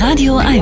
Radio 1.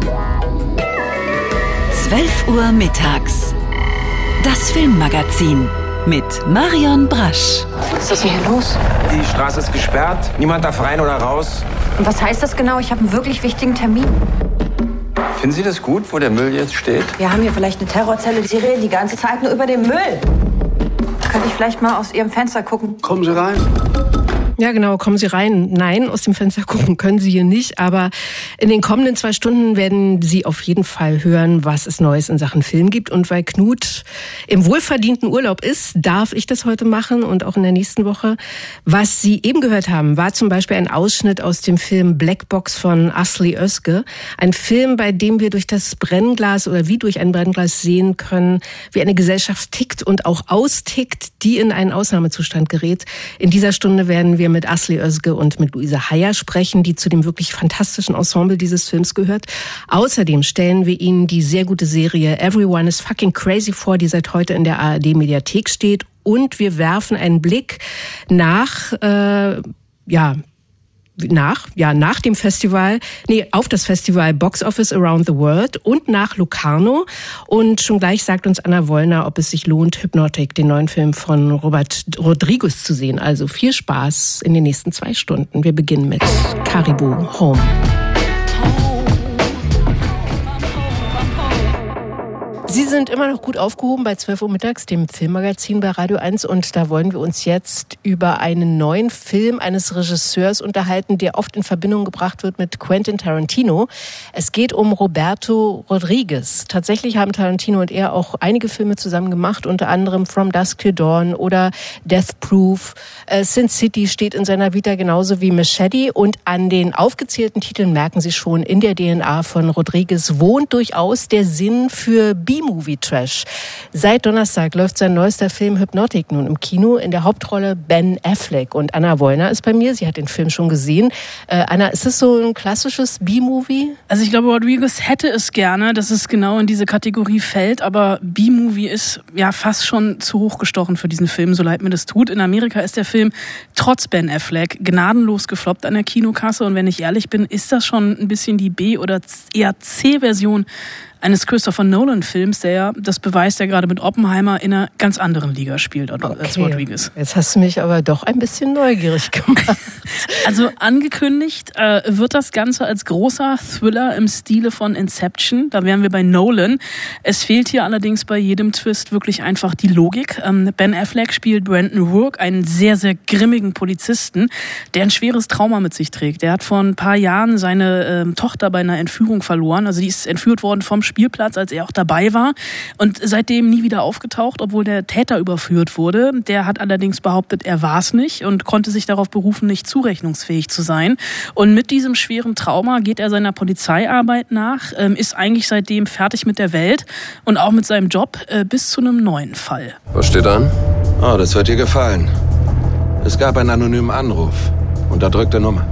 12 Uhr mittags. Das Filmmagazin mit Marion Brasch. Was ist denn hier los? Die Straße ist gesperrt. Niemand darf rein oder raus. Und was heißt das genau? Ich habe einen wirklich wichtigen Termin. Finden Sie das gut, wo der Müll jetzt steht? Wir haben hier vielleicht eine Terrorzelle. Sie reden die ganze Zeit nur über den Müll. Könnte ich vielleicht mal aus Ihrem Fenster gucken? Kommen Sie rein. Ja, genau, kommen Sie rein. Nein, aus dem Fenster gucken können Sie hier nicht. Aber in den kommenden 2 Stunden werden Sie auf jeden Fall hören, was es Neues in Sachen Film gibt. Und weil Knut im wohlverdienten Urlaub ist, darf ich das heute machen und auch in der nächsten Woche. Was Sie eben gehört haben, war zum Beispiel ein Ausschnitt aus dem Film Black Box von Asli Özge. Ein Film, bei dem wir durch das Brennglas oder wie durch ein Brennglas sehen können, wie eine Gesellschaft tickt und auch austickt, die in einen Ausnahmezustand gerät. In dieser Stunde werden wir mit Asli Özge und mit Luise Heyer sprechen, die zu dem wirklich fantastischen Ensemble dieses Films gehört. Außerdem stellen wir Ihnen die sehr gute Serie Everyone is Fucking Crazy vor, die seit heute in der ARD-Mediathek steht. Und wir werfen einen Blick nach dem Festival, auf das Festival Box Office Around the World und nach Locarno. Und schon gleich sagt uns Anna Wollner, ob es sich lohnt, Hypnotic, den neuen Film von Robert Rodriguez, zu sehen. Also viel Spaß in den nächsten 2 Stunden. Wir beginnen mit Caribou Home. Sie sind immer noch gut aufgehoben bei 12 Uhr mittags, dem Filmmagazin bei Radio 1. Und da wollen wir uns jetzt über einen neuen Film eines Regisseurs unterhalten, der oft in Verbindung gebracht wird mit Quentin Tarantino. Es geht um Roberto Rodriguez. Tatsächlich haben Tarantino und er auch einige Filme zusammen gemacht, unter anderem From Dusk Till Dawn oder Death Proof. Sin City steht in seiner Vita genauso wie Machete. Und an den aufgezählten Titeln merken Sie schon, in der DNA von Rodriguez wohnt durchaus der Sinn für B-Movie-Trash. Seit Donnerstag läuft sein neuester Film Hypnotic nun im Kino, in der Hauptrolle Ben Affleck. Und Anna Wollner ist bei mir, sie hat den Film schon gesehen. Anna, ist es so ein klassisches B-Movie? Also ich glaube, Rodriguez hätte es gerne, dass es genau in diese Kategorie fällt, aber B-Movie ist ja fast schon zu hoch gestochen für diesen Film, so leid mir das tut. In Amerika ist der Film trotz Ben Affleck gnadenlos gefloppt an der Kinokasse, und wenn ich ehrlich bin, ist das schon ein bisschen die B- oder eher C-Version eines Christopher Nolan-Films, der ja, das beweist, der gerade mit Oppenheimer in einer ganz anderen Liga spielt als Rodriguez. Jetzt hast du mich aber doch ein bisschen neugierig gemacht. Also angekündigt wird das Ganze als großer Thriller im Stile von Inception. Da wären wir bei Nolan. Es fehlt hier allerdings bei jedem Twist wirklich einfach die Logik. Ben Affleck spielt Brandon Rourke, einen sehr, sehr grimmigen Polizisten, der ein schweres Trauma mit sich trägt. Der hat vor ein paar Jahren seine Tochter bei einer Entführung verloren. Also die ist entführt worden vom Spielplatz, als er auch dabei war, und seitdem nie wieder aufgetaucht, obwohl der Täter überführt wurde. Der hat allerdings behauptet, er war es nicht und konnte sich darauf berufen, nicht zurechnungsfähig zu sein. Und mit diesem schweren Trauma geht er seiner Polizeiarbeit nach, ist eigentlich seitdem fertig mit der Welt und auch mit seinem Job bis zu einem neuen Fall. Was steht an? Oh, das wird dir gefallen. Es gab einen anonymen Anruf. Unterdrückte Nummer.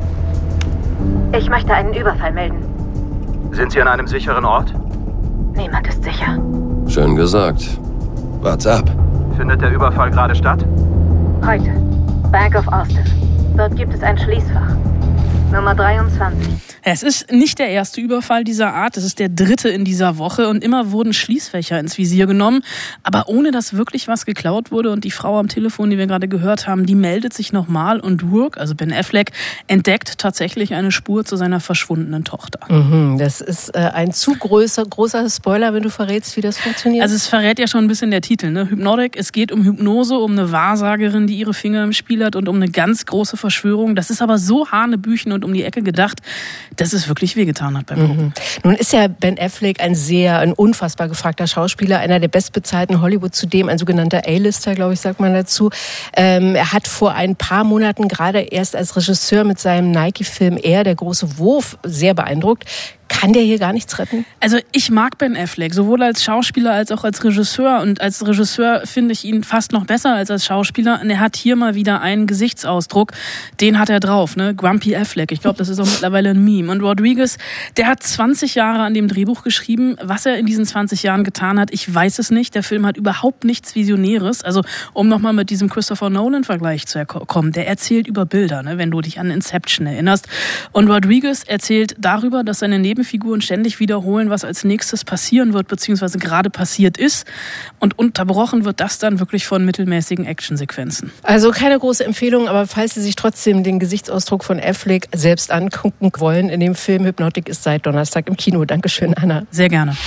Ich möchte einen Überfall melden. Sind Sie an einem sicheren Ort? Niemand ist sicher. Schön gesagt. Wart's ab. Findet der Überfall gerade statt? Heute. Bank of Austin. Dort gibt es ein Schließfach. Nummer 23. Es ist nicht der erste Überfall dieser Art, es ist der 3. in dieser Woche, und immer wurden Schließfächer ins Visier genommen, aber ohne dass wirklich was geklaut wurde. Und die Frau am Telefon, die wir gerade gehört haben, die meldet sich nochmal, und Rourke, also Ben Affleck, entdeckt tatsächlich eine Spur zu seiner verschwundenen Tochter. Das ist ein zu großer Spoiler, wenn du verrätst, wie das funktioniert. Also es verrät ja schon ein bisschen der Titel, ne? Hypnotic, es geht um Hypnose, um eine Wahrsagerin, die ihre Finger im Spiel hat, und um eine ganz große Verschwörung. Das ist aber so hanebüchen und um die Ecke gedacht, dass es wirklich wehgetan hat beim Gucken. Nun ist ja Ben Affleck ein unfassbar gefragter Schauspieler, einer der bestbezahlten Hollywood, zudem ein sogenannter A-Lister, glaube ich, sagt man dazu. Er hat vor ein paar Monaten gerade erst als Regisseur mit seinem Nike-Film der große Wurf, sehr beeindruckt. Kann der hier gar nichts retten? Also ich mag Ben Affleck, sowohl als Schauspieler als auch als Regisseur. Und als Regisseur finde ich ihn fast noch besser als Schauspieler. Und er hat hier mal wieder einen Gesichtsausdruck, den hat er drauf, ne? Grumpy Affleck. Ich glaube, das ist auch mittlerweile ein Meme. Und Rodriguez, der hat 20 Jahre an dem Drehbuch geschrieben. Was er in diesen 20 Jahren getan hat, ich weiß es nicht. Der Film hat überhaupt nichts Visionäres. Also um nochmal mit diesem Christopher Nolan-Vergleich zu kommen, der erzählt über Bilder, ne? Wenn du dich an Inception erinnerst. Und Rodriguez erzählt darüber, dass seine Nebenfiguren ständig wiederholen, was als nächstes passieren wird, beziehungsweise gerade passiert ist. Und unterbrochen wird das dann wirklich von mittelmäßigen Actionsequenzen. Also keine große Empfehlung, aber falls Sie sich trotzdem den Gesichtsausdruck von Affleck selbst angucken wollen in dem Film, Hypnotic ist seit Donnerstag im Kino. Dankeschön, Anna. Sehr gerne.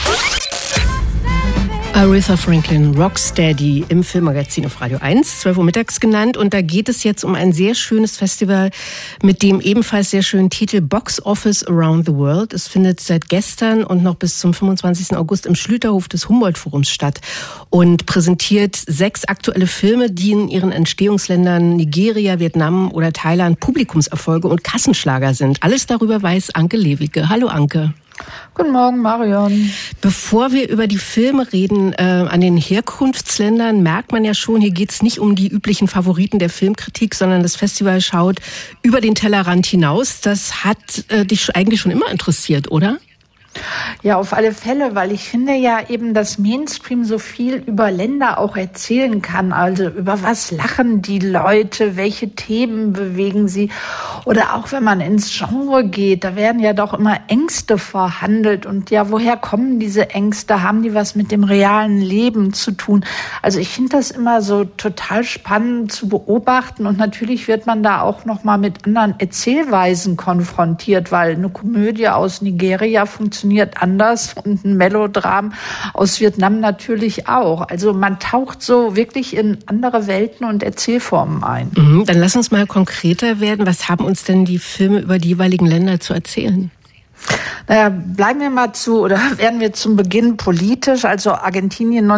Aretha Franklin, Rocksteady im Filmmagazin auf Radio 1, 12 Uhr mittags genannt. Und da geht es jetzt um ein sehr schönes Festival mit dem ebenfalls sehr schönen Titel Box Office Around the World. Es findet seit gestern und noch bis zum 25. August im Schlüterhof des Humboldt-Forums statt und präsentiert 6 aktuelle Filme, die in ihren Entstehungsländern Nigeria, Vietnam oder Thailand Publikumserfolge und Kassenschlager sind. Alles darüber weiß Anke Lewicke. Hallo Anke. Guten Morgen, Marion. Bevor wir über die Filme reden, an den Herkunftsländern merkt man ja schon, hier geht's nicht um die üblichen Favoriten der Filmkritik, sondern das Festival schaut über den Tellerrand hinaus. Das hat dich eigentlich schon immer interessiert, oder? Ja, auf alle Fälle, weil ich finde ja eben, dass Mainstream so viel über Länder auch erzählen kann. Also über was lachen die Leute, welche Themen bewegen sie. Oder auch wenn man ins Genre geht, da werden ja doch immer Ängste verhandelt. Und ja, woher kommen diese Ängste? Haben die was mit dem realen Leben zu tun? Also ich finde das immer so total spannend zu beobachten. Und natürlich wird man da auch nochmal mit anderen Erzählweisen konfrontiert, weil eine Komödie aus Nigeria funktioniert anders und ein Melodram aus Vietnam natürlich auch. Also man taucht so wirklich in andere Welten und Erzählformen ein. Dann lass uns mal konkreter werden. Was haben uns denn die Filme über die jeweiligen Länder zu erzählen? Naja, werden wir zum Beginn politisch. Also Argentinien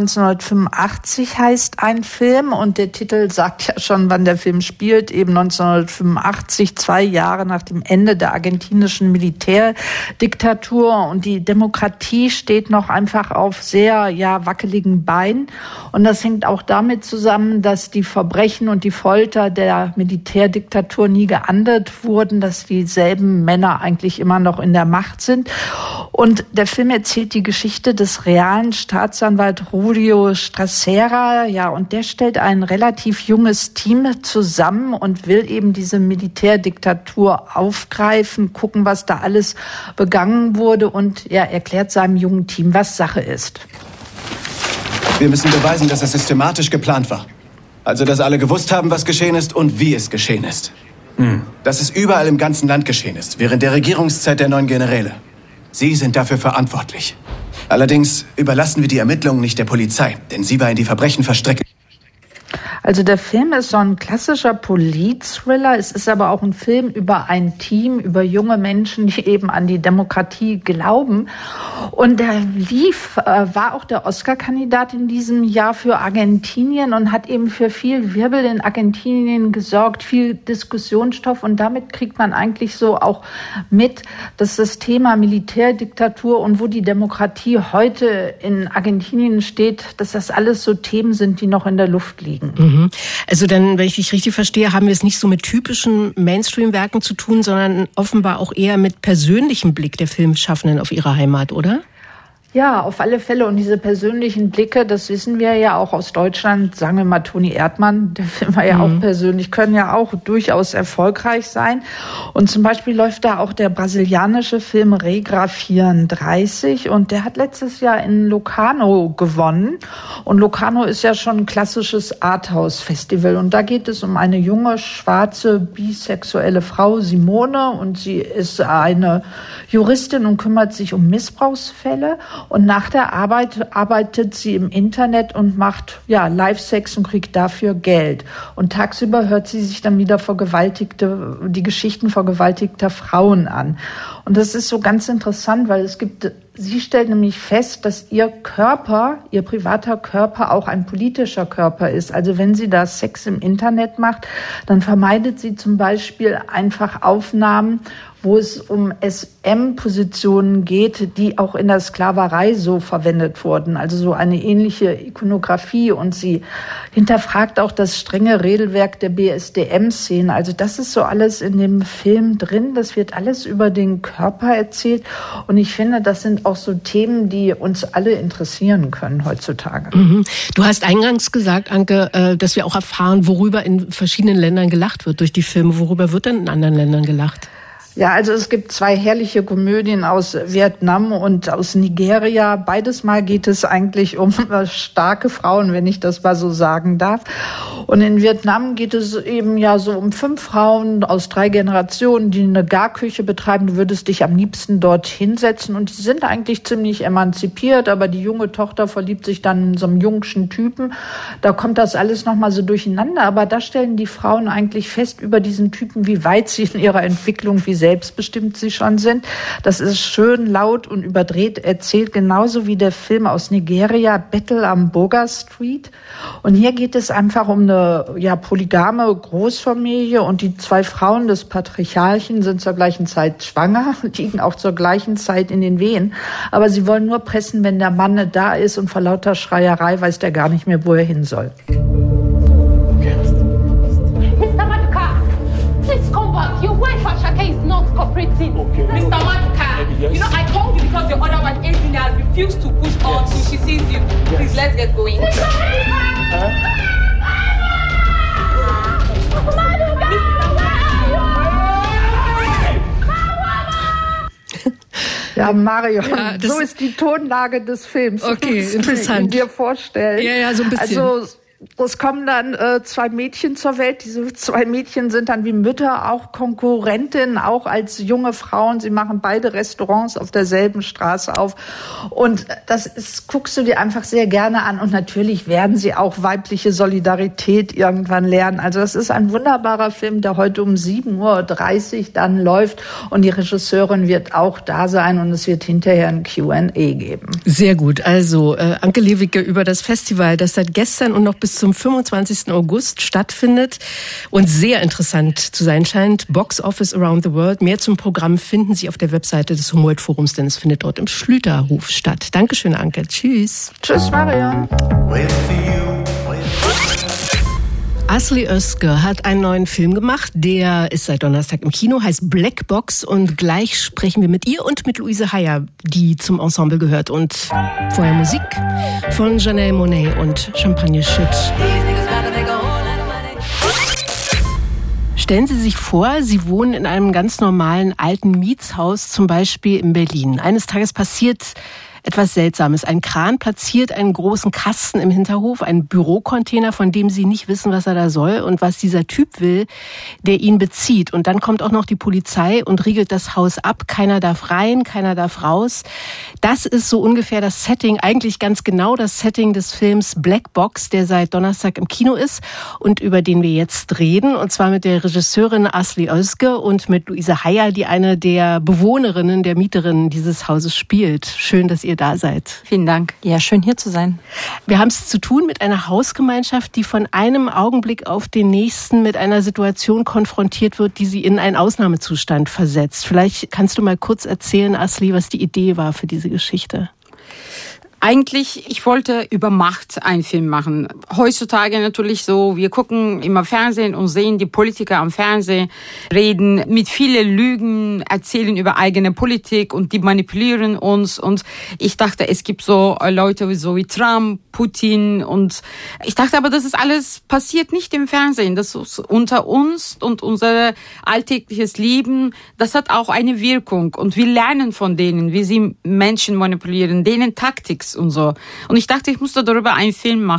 1985 heißt ein Film und der Titel sagt ja schon, wann der Film spielt. Eben 1985, 2 Jahre nach dem Ende der argentinischen Militärdiktatur. Und die Demokratie steht noch einfach auf sehr, wackeligen Beinen. Und das hängt auch damit zusammen, dass die Verbrechen und die Folter der Militärdiktatur nie geahndet wurden, dass dieselben Männer eigentlich immer noch in der Macht sind. Und der Film erzählt die Geschichte des realen Staatsanwalt Julio Strassera. Ja, und der stellt ein relativ junges Team zusammen und will eben diese Militärdiktatur aufgreifen, gucken, was da alles begangen wurde und erklärt seinem jungen Team, was Sache ist. Wir müssen beweisen, dass es systematisch geplant war. Also, dass alle gewusst haben, was geschehen ist und wie es geschehen ist. Dass es überall im ganzen Land geschehen ist, während der Regierungszeit der neuen Generäle. Sie sind dafür verantwortlich. Allerdings überlassen wir die Ermittlungen nicht der Polizei, denn sie war in die Verbrechen verstrickt. Also der Film ist so ein klassischer Polit-Thriller. Es ist aber auch ein Film über ein Team, über junge Menschen, die eben an die Demokratie glauben. Und der war auch der Oscar-Kandidat in diesem Jahr für Argentinien und hat eben für viel Wirbel in Argentinien gesorgt, viel Diskussionsstoff. Und damit kriegt man eigentlich so auch mit, dass das Thema Militärdiktatur und wo die Demokratie heute in Argentinien steht, dass das alles so Themen sind, die noch in der Luft liegen. Also dann, wenn ich dich richtig verstehe, haben wir es nicht so mit typischen Mainstream-Werken zu tun, sondern offenbar auch eher mit persönlichem Blick der Filmschaffenden auf ihre Heimat, oder? Ja, auf alle Fälle. Und diese persönlichen Blicke, das wissen wir ja auch aus Deutschland, sagen wir mal Toni Erdmann, der Film war ja auch persönlich, können ja auch durchaus erfolgreich sein. Und zum Beispiel läuft da auch der brasilianische Film Regra 34 und der hat letztes Jahr in Locarno gewonnen. Und Locarno ist ja schon ein klassisches Arthouse-Festival. Und da geht es um eine junge, schwarze, bisexuelle Frau, Simone, und sie ist eine Juristin und kümmert sich um Missbrauchsfälle. Und nach der Arbeit arbeitet sie im Internet und macht Live-Sex und kriegt dafür Geld. Und tagsüber hört sie sich dann wieder die Geschichten vergewaltigter Frauen an. Und das ist so ganz interessant, weil es gibt Sie stellt nämlich fest, dass ihr Körper, ihr privater Körper auch ein politischer Körper ist. Also wenn sie da Sex im Internet macht, dann vermeidet sie zum Beispiel einfach Aufnahmen, wo es um SM-Positionen geht, die auch in der Sklaverei so verwendet wurden. Also so eine ähnliche Ikonografie. Und sie hinterfragt auch das strenge Regelwerk der BSDM-Szene. Also das ist so alles in dem Film drin. Das wird alles über den Körper erzählt. Und ich finde, das sind auch so Themen, die uns alle interessieren können heutzutage. Mhm. Du hast eingangs gesagt, Anke, dass wir auch erfahren, worüber in verschiedenen Ländern gelacht wird durch die Filme. Worüber wird denn in anderen Ländern gelacht? Ja, also es gibt 2 herrliche Komödien aus Vietnam und aus Nigeria. Beides Mal geht es eigentlich um starke Frauen, wenn ich das mal so sagen darf. Und in Vietnam geht es eben ja so um 5 Frauen aus 3 Generationen, die eine Garküche betreiben. Du würdest dich am liebsten dort hinsetzen. Und die sind eigentlich ziemlich emanzipiert, aber die junge Tochter verliebt sich dann in so einen jungschen Typen. Da kommt das alles nochmal so durcheinander. Aber da stellen die Frauen eigentlich fest über diesen Typen, wie weit sie in ihrer Entwicklung, wie selbstbestimmt sie schon sind. Das ist schön laut und überdreht erzählt, genauso wie der Film aus Nigeria, Battle am Boga Street. Und hier geht es einfach um eine polygame Großfamilie und die 2 Frauen des Patriarchen sind zur gleichen Zeit schwanger, liegen auch zur gleichen Zeit in den Wehen. Aber sie wollen nur pressen, wenn der Mann da ist und vor lauter Schreierei weiß der gar nicht mehr, wo er hin soll. Cooperating. Okay. Mr. Maduka, yes. You know, I called you because your other wife, Anthony, has refused to push on till she sees you. Yes. Please, let's get going. Ja, Mario, so ist die Tonlage des Films. Okay, das interessant. Ich dir vorstellen. Ja, so ein bisschen. Also, es kommen dann 2 Mädchen zur Welt. Diese 2 Mädchen sind dann wie Mütter auch Konkurrentinnen, auch als junge Frauen. Sie machen beide Restaurants auf derselben Straße auf. Und guckst du dir einfach sehr gerne an. Und natürlich werden sie auch weibliche Solidarität irgendwann lernen. Also das ist ein wunderbarer Film, der heute um 7:30 Uhr dann läuft. Und die Regisseurin wird auch da sein. Und es wird hinterher ein Q&A geben. Sehr gut. Also Anke Lewicke über das Festival, das seit gestern und noch bis zum 25. August stattfindet und sehr interessant zu sein scheint. Box Office Around the World. Mehr zum Programm finden Sie auf der Webseite des Humboldt-Forums, denn es findet dort im Schlüterhof statt. Dankeschön, Anke. Tschüss. Tschüss, Marion. Asli Özge hat einen neuen Film gemacht, der ist seit Donnerstag im Kino, heißt Black Box und gleich sprechen wir mit ihr und mit Luise Heyer, die zum Ensemble gehört und vorher Musik von Janelle Monáe und Champagne Schütt. Stellen Sie sich vor, Sie wohnen in einem ganz normalen alten Mietshaus, zum Beispiel in Berlin. Eines Tages passiert etwas Seltsames. Ein Kran platziert einen großen Kasten im Hinterhof, einen Bürocontainer, von dem Sie nicht wissen, was er da soll und was dieser Typ will, der ihn bezieht. Und dann kommt auch noch die Polizei und riegelt das Haus ab. Keiner darf rein, keiner darf raus. Das ist so ungefähr das Setting, eigentlich ganz genau das Setting des Films Black Box, der seit Donnerstag im Kino ist und über den wir jetzt reden. Und zwar mit der Regisseurin Asli Özge und mit Luise Heyer, die eine der Bewohnerinnen, der Mieterinnen dieses Hauses spielt. Schön, dass ihr da seid. Vielen Dank. Ja, schön hier zu sein. Wir haben es zu tun mit einer Hausgemeinschaft, die von einem Augenblick auf den nächsten mit einer Situation konfrontiert wird, die sie in einen Ausnahmezustand versetzt. Vielleicht kannst du mal kurz erzählen, Asli, was die Idee war für diese Geschichte. Eigentlich, ich wollte über Macht einen Film machen. Heutzutage natürlich so, wir gucken immer Fernsehen und sehen die Politiker am Fernsehen reden mit vielen Lügen, erzählen über eigene Politik und die manipulieren uns. Und ich dachte, es gibt so Leute wie Trump, Putin und ich dachte aber, das ist alles passiert nicht im Fernsehen. Das ist unter uns und unser alltägliches Leben, das hat auch eine Wirkung. Und wir lernen von denen, wie sie Menschen manipulieren, denen Taktik und so. Und ich dachte, ich musste darüber einen Film machen.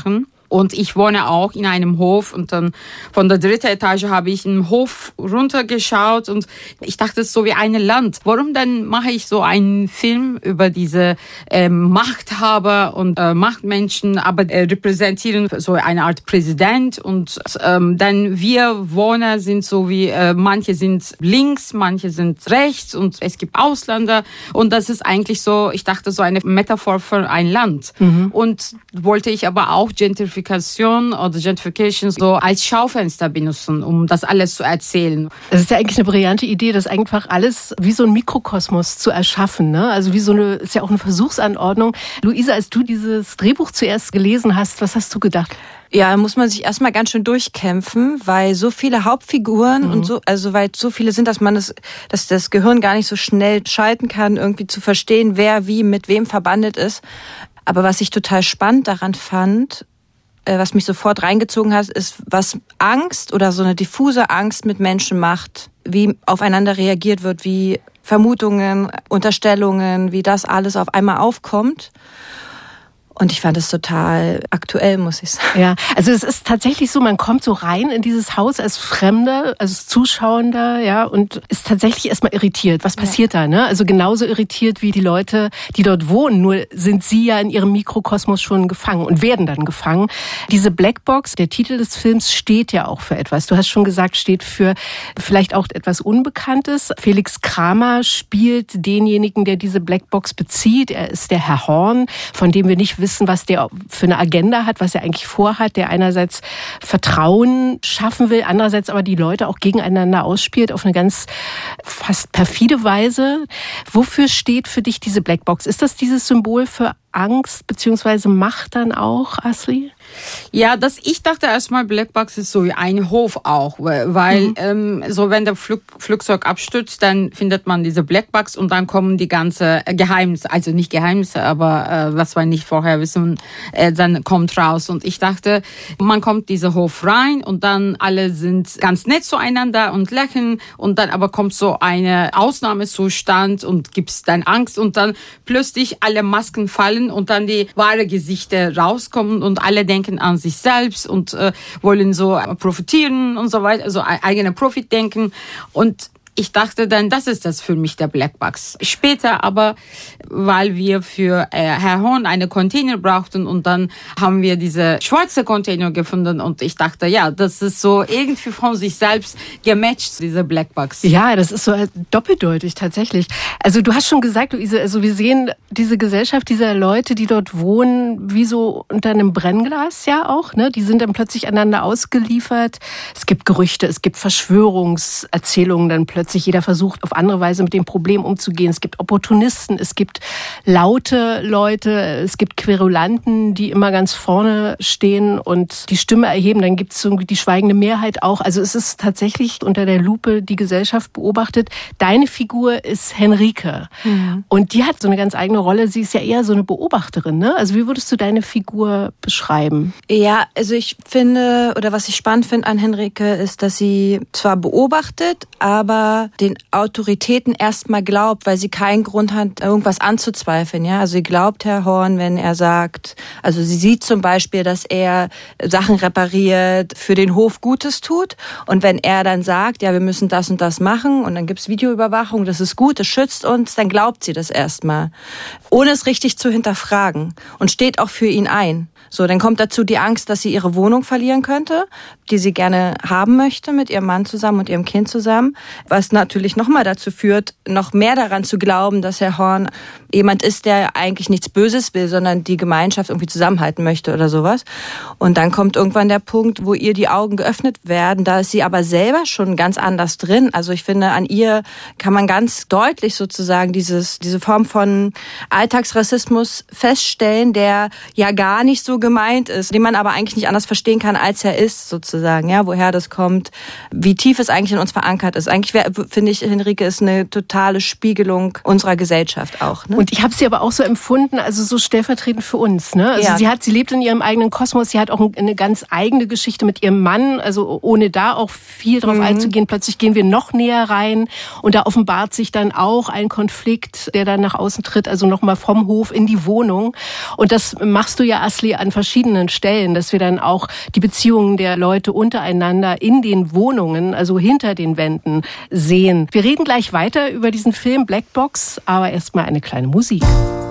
Und ich wohne auch in einem Hof und dann von der 3. Etage habe ich einen Hof runtergeschaut und ich dachte, es ist so wie ein Land. Warum dann mache ich so einen Film über diese Machthaber und Machtmenschen, aber repräsentieren so eine Art Präsident und dann wir Wohner sind so wie, manche sind links, manche sind rechts und es gibt Ausländer und das ist eigentlich so, ich dachte, so eine Metaphor für ein Land. Und wollte ich aber auch Gentrification oder Gentrification so als Schaufenster benutzen, um das alles zu erzählen. Das ist ja eigentlich eine brillante Idee, das einfach alles wie so ein Mikrokosmos zu erschaffen, ne? Also wie so eine, ist ja auch eine Versuchsanordnung. Luise, als du dieses Drehbuch zuerst gelesen hast, was hast du gedacht? Ja, da muss man sich erstmal ganz schön durchkämpfen, weil so viele Hauptfiguren und so, also weil so viele sind, dass das Gehirn gar nicht so schnell schalten kann, irgendwie zu verstehen, wer wie mit wem verbandelt ist. Aber was ich total spannend daran fand, was mich sofort reingezogen hat, ist, was Angst oder so eine diffuse Angst mit Menschen macht, wie aufeinander reagiert wird, wie Vermutungen, Unterstellungen, wie das alles auf einmal aufkommt. Und ich fand es total aktuell, muss ich sagen. Ja, also es ist tatsächlich so, man kommt so rein in dieses Haus als Fremder, als Zuschauender, ja, und ist tatsächlich erstmal irritiert. Was passiert da, ne? Also genauso irritiert wie die Leute, die dort wohnen. Nur sind sie ja in ihrem Mikrokosmos schon gefangen und werden dann gefangen. Diese Blackbox, der Titel des Films, steht ja auch für etwas. Du hast schon gesagt, steht für vielleicht auch etwas Unbekanntes. Felix Kramer spielt denjenigen, der diese Blackbox bezieht. Er ist der Herr Horn, von dem wir nicht wissen, was der für eine Agenda hat, was er eigentlich vorhat, der einerseits Vertrauen schaffen will, andererseits aber die Leute auch gegeneinander ausspielt auf eine ganz fast perfide Weise. Wofür steht für dich diese Blackbox? Ist das dieses Symbol für Angst bzw. Macht dann auch, Asli? Ja, ich dachte erstmal, Blackbox ist so wie ein Hof auch, weil so wenn der Flugzeug abstürzt, dann findet man diese Blackbox und dann kommen die ganze Geheimnisse, also nicht Geheimnisse, aber was wir nicht vorher wissen, dann kommt raus. Und ich dachte, man kommt diese Hof rein und dann alle sind ganz nett zueinander und lächeln und dann aber kommt so eine Ausnahmezustand und gibt's dann Angst und dann plötzlich alle Masken fallen und dann die wahre Gesichter rauskommen und alle denken an sich selbst und wollen so profitieren und so weiter, also eigene Profit denken. Und ich dachte dann, das ist das für mich der Blackbox. Später aber, weil wir für Herr Horn eine Container brauchten und dann haben wir diese schwarze Container gefunden und ich dachte, ja, das ist so irgendwie von sich selbst gematcht, diese Blackbox. Ja, das ist so doppeldeutig tatsächlich. Also du hast schon gesagt, Luise, also wir sehen diese Gesellschaft dieser Leute, die dort wohnen, wie so unter einem Brennglas ja auch, ne? Die sind dann plötzlich einander ausgeliefert. Es gibt Gerüchte, es gibt Verschwörungserzählungen dann plötzlich. Jeder versucht auf andere Weise mit dem Problem umzugehen. Es gibt Opportunisten, es gibt laute Leute, es gibt Querulanten, die immer ganz vorne stehen und die Stimme erheben. Dann gibt es irgendwie die schweigende Mehrheit auch. Also es ist tatsächlich unter der Lupe die Gesellschaft beobachtet. Deine Figur ist Henrike. Und die hat so eine ganz eigene Rolle. Sie ist ja eher so eine Beobachterin, ne? Also wie würdest du deine Figur beschreiben? Ja, also ich finde, oder was ich spannend finde an Henrike, ist, dass sie zwar beobachtet, aber den Autoritäten erstmal glaubt, weil sie keinen Grund hat, irgendwas anzuzweifeln. Ja, also sie glaubt Herr Horn, wenn er sagt, also sie sieht zum Beispiel, dass er Sachen repariert, für den Hof Gutes tut. Und wenn er dann sagt, ja, wir müssen das und das machen und dann gibt's Videoüberwachung, das ist gut, das schützt uns, dann glaubt sie das erstmal, ohne es richtig zu hinterfragen und steht auch für ihn ein. So, dann kommt dazu die Angst, dass sie ihre Wohnung verlieren könnte, die sie gerne haben möchte mit ihrem Mann zusammen und ihrem Kind zusammen, was natürlich nochmal dazu führt, noch mehr daran zu glauben, dass Herr Horn jemand ist, der eigentlich nichts Böses will, sondern die Gemeinschaft irgendwie zusammenhalten möchte oder sowas. Und dann kommt irgendwann der Punkt, wo ihr die Augen geöffnet werden. Da ist sie aber selber schon ganz anders drin. Also ich finde, an ihr kann man ganz deutlich sozusagen diese Form von Alltagsrassismus feststellen, der ja gar nicht so gemeint ist, den man aber eigentlich nicht anders verstehen kann, als er ist sozusagen. Ja, woher das kommt, wie tief es eigentlich in uns verankert ist. Eigentlich finde ich, Henrike ist eine totale Spiegelung unserer Gesellschaft auch. Ne? Und ich habe sie aber auch so empfunden, also so stellvertretend für uns. Ne? Also ja. sie lebt in ihrem eigenen Kosmos, sie hat auch eine ganz eigene Geschichte mit ihrem Mann, also ohne da auch viel drauf einzugehen. Plötzlich gehen wir noch näher rein und da offenbart sich dann auch ein Konflikt, der dann nach außen tritt, also nochmal vom Hof in die Wohnung. Und das machst du ja, Asli, an an verschiedenen Stellen, dass wir dann auch die Beziehungen der Leute untereinander in den Wohnungen, also hinter den Wänden, sehen. Wir reden gleich weiter über diesen Film Black Box, aber erstmal eine kleine Musik.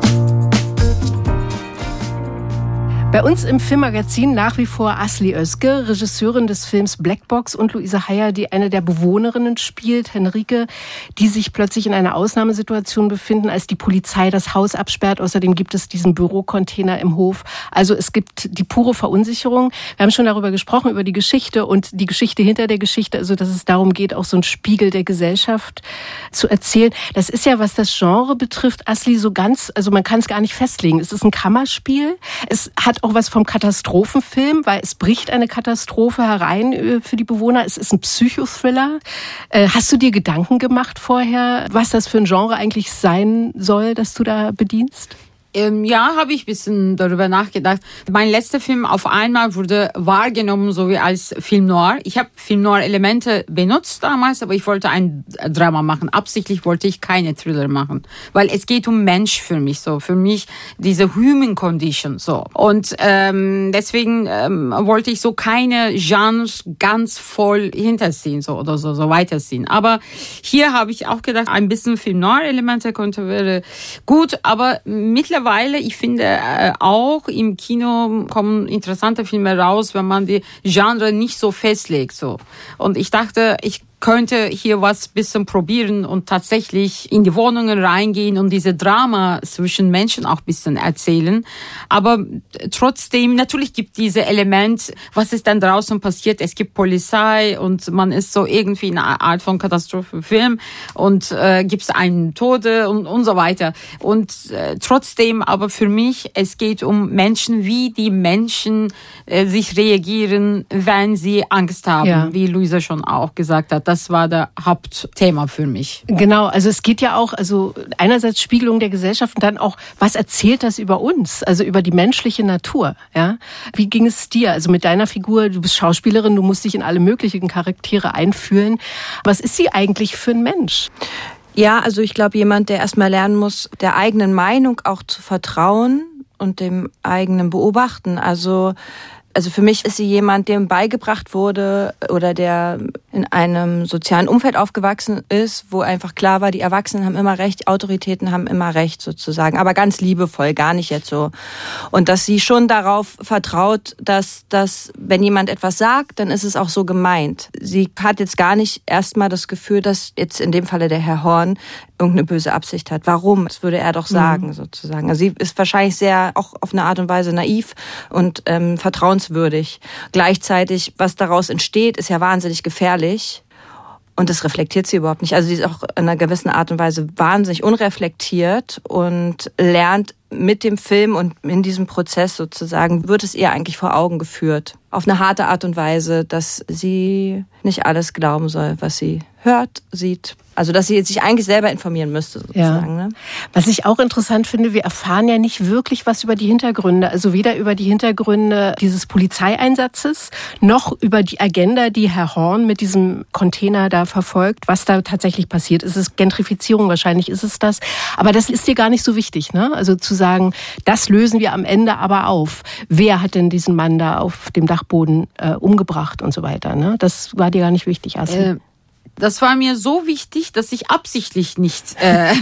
Bei uns im Filmmagazin nach wie vor Asli Özge, Regisseurin des Films Black Box, und Luise Heyer, die eine der Bewohnerinnen spielt, Henrike, die sich plötzlich in einer Ausnahmesituation befinden, als die Polizei das Haus absperrt. Außerdem gibt es diesen Bürocontainer im Hof. Also es gibt die pure Verunsicherung. Wir haben schon darüber gesprochen, über die Geschichte und die Geschichte hinter der Geschichte, also dass es darum geht, auch so einen Spiegel der Gesellschaft zu erzählen. Das ist ja, was das Genre betrifft, Asli, so ganz, also man kann es gar nicht festlegen. Es ist ein Kammerspiel. Es hat auch was vom Katastrophenfilm, weil es bricht eine Katastrophe herein für die Bewohner. Es ist ein Psychothriller. Hast du dir Gedanken gemacht vorher, was das für ein Genre eigentlich sein soll, das du da bedienst? Ja, habe ich ein bisschen darüber nachgedacht. Mein letzter Film auf einmal wurde wahrgenommen, so wie als Film Noir. Ich habe Film Noir-Elemente benutzt damals, aber ich wollte ein Drama machen. Absichtlich wollte ich keine Thriller machen, weil es geht um Mensch für mich, so für mich diese Human Condition, so. Und deswegen wollte ich so keine Genres ganz voll hinterziehen, so oder so weiterziehen. Aber hier habe ich auch gedacht, ein bisschen Film Noir-Elemente wäre gut, aber mittlerweile, ich finde auch im Kino kommen interessante Filme raus, wenn man die Genre nicht so festlegt, so. Und ich dachte, ich könnte hier was bisschen probieren und tatsächlich in die Wohnungen reingehen und diese Drama zwischen Menschen auch ein bisschen erzählen. Aber trotzdem, natürlich gibt diese Element, was ist denn draußen passiert? Es gibt Polizei und man ist so irgendwie in einer Art von Katastrophenfilm und gibt es einen Tode und so weiter. Und trotzdem, aber für mich, es geht um Menschen, wie die Menschen sich reagieren, wenn sie Angst haben, ja. Wie Luisa schon auch gesagt hat. Das war der Hauptthema für mich. Genau, also es geht ja auch, also einerseits Spiegelung der Gesellschaft und dann auch, was erzählt das über uns, also über die menschliche Natur, ja? Wie ging es dir? Also mit deiner Figur, du bist Schauspielerin, du musst dich in alle möglichen Charaktere einfühlen. Was ist sie eigentlich für ein Mensch? Ja, also ich glaube, jemand, der erstmal lernen muss, der eigenen Meinung auch zu vertrauen und dem eigenen Beobachten. Also für mich ist sie jemand, dem beigebracht wurde oder der in einem sozialen Umfeld aufgewachsen ist, wo einfach klar war, die Erwachsenen haben immer recht, Autoritäten haben immer recht sozusagen, aber ganz liebevoll, gar nicht jetzt so. Und dass sie schon darauf vertraut, dass wenn jemand etwas sagt, dann ist es auch so gemeint. Sie hat jetzt gar nicht erstmal das Gefühl, dass jetzt in dem Falle der Herr Horn irgendeine böse Absicht hat. Warum? Das würde er doch sagen, sozusagen. Also sie ist wahrscheinlich sehr, auch auf eine Art und Weise naiv und vertrauenswürdig. Gleichzeitig, was daraus entsteht, ist ja wahnsinnig gefährlich. Und das reflektiert sie überhaupt nicht. Also sie ist auch in einer gewissen Art und Weise wahnsinnig unreflektiert und lernt mit dem Film und in diesem Prozess sozusagen, wird es ihr eigentlich vor Augen geführt. Auf eine harte Art und Weise, dass sie nicht alles glauben soll, was sie hört, sieht. Also dass sie sich eigentlich selber informieren müsste sozusagen. Ja. Ne? Was ich auch interessant finde, wir erfahren ja nicht wirklich was über die Hintergründe. Also weder über die Hintergründe dieses Polizeieinsatzes, noch über die Agenda, die Herr Horn mit diesem Container da verfolgt, was da tatsächlich passiert. Ist es Gentrifizierung? Wahrscheinlich ist es das. Aber das ist dir gar nicht so wichtig, ne? Also zu sagen, das lösen wir am Ende aber auf. Wer hat denn diesen Mann da auf dem Dachboden umgebracht und so weiter, ne? Das war dir gar nicht wichtig, Asli. Das war mir so wichtig, dass ich absichtlich nicht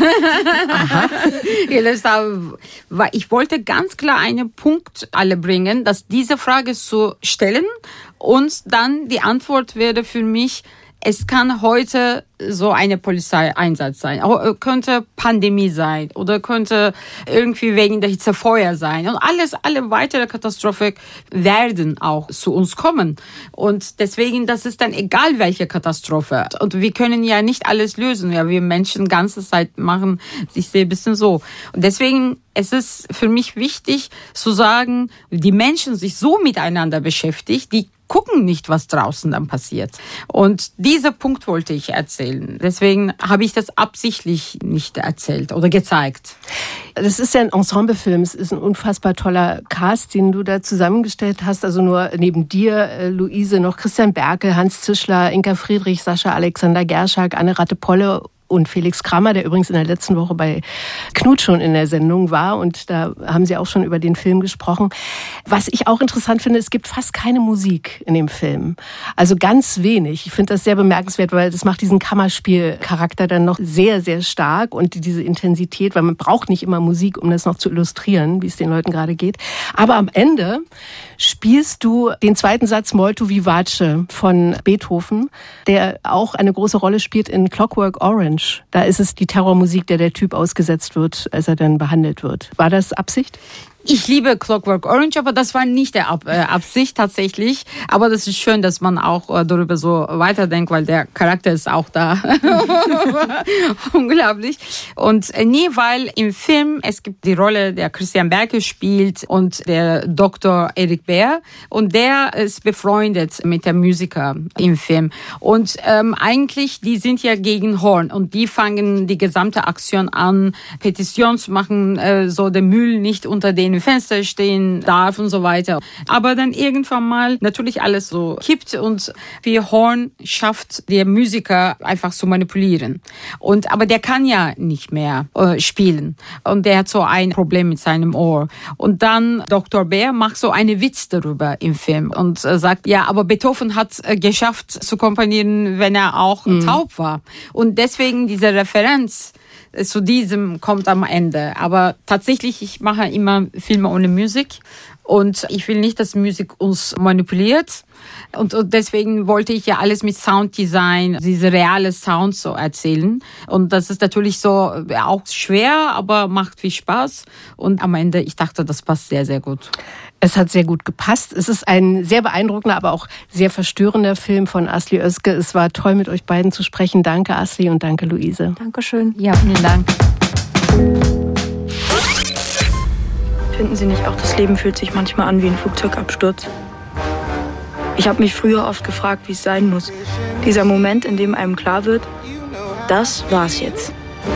gelöst habe. Weil ich wollte ganz klar einen Punkt alle bringen, dass diese Frage zu stellen und dann die Antwort wäre für mich, es kann heute so eine Polizeieinsatz sein, könnte Pandemie sein oder könnte irgendwie wegen der Hitze Feuer sein und alle weitere Katastrophen werden auch zu uns kommen und deswegen, das ist dann egal welche Katastrophe und wir können ja nicht alles lösen, ja, wir Menschen die ganze Zeit machen, ich sehe ein bisschen so und deswegen es ist für mich wichtig zu sagen, die Menschen sich so miteinander beschäftigt, die gucken nicht, was draußen dann passiert. Und dieser Punkt wollte ich erzählen. Deswegen habe ich das absichtlich nicht erzählt oder gezeigt. Das ist ja ein Ensemblefilm. Es ist ein unfassbar toller Cast, den du da zusammengestellt hast. Also nur neben dir, Luise, noch Christian Berkel, Hans Zischler, Inka Friedrich, Sascha Alexander Gerschak, Anne Rattepolle und Felix Kramer, der übrigens in der letzten Woche bei Knut schon in der Sendung war. Und da haben sie auch schon über den Film gesprochen. Was ich auch interessant finde, es gibt fast keine Musik in dem Film. Also ganz wenig. Ich finde das sehr bemerkenswert, weil das macht diesen Kammerspielcharakter dann noch sehr, sehr stark und diese Intensität, weil man braucht nicht immer Musik, um das noch zu illustrieren, wie es den Leuten gerade geht. Aber am Ende spielst du den zweiten Satz Molto Vivace von Beethoven, der auch eine große Rolle spielt in Clockwork Orange. Da ist es die Terrormusik, der Typ ausgesetzt wird, als er dann behandelt wird. War das Absicht? Ich liebe Clockwork Orange, aber das war nicht der Absicht tatsächlich. Aber das ist schön, dass man auch darüber so weiterdenkt, weil der Charakter ist auch da. Unglaublich. Und nee, weil im Film, es gibt die Rolle, der Christian Berke spielt und der Dr. Eric Bär. Und der ist befreundet mit der Musiker im Film. Und eigentlich, die sind ja gegen Horn. Und die fangen die gesamte Aktion an, Petition zu machen, so der Müll nicht unter den Fenster stehen darf und so weiter. Aber dann irgendwann mal natürlich alles so kippt und wie Horn schafft, der Musiker einfach zu manipulieren. Aber der kann ja nicht mehr spielen. Und der hat so ein Problem mit seinem Ohr. Und dann Dr. Bär macht so einen Witz darüber im Film und sagt, ja, aber Beethoven hat geschafft zu komponieren, wenn er auch taub war. Und deswegen diese Referenz zu diesem kommt am Ende. Aber tatsächlich, ich mache immer Filme ohne Musik und ich will nicht, dass Musik uns manipuliert. Und deswegen wollte ich ja alles mit Sounddesign, diese reale Sound so erzählen. Und das ist natürlich so auch schwer, aber macht viel Spaß. Und am Ende, ich dachte, das passt sehr, sehr gut. Es hat sehr gut gepasst. Es ist ein sehr beeindruckender, aber auch sehr verstörender Film von Asli Özge. Es war toll, mit euch beiden zu sprechen. Danke, Asli, und danke, Luise. Dankeschön. Ja, vielen Dank. Finden Sie nicht auch, das Leben fühlt sich manchmal an wie ein Flugzeugabsturz? Ich habe mich früher oft gefragt, wie es sein muss. Dieser Moment, in dem einem klar wird, das war's jetzt.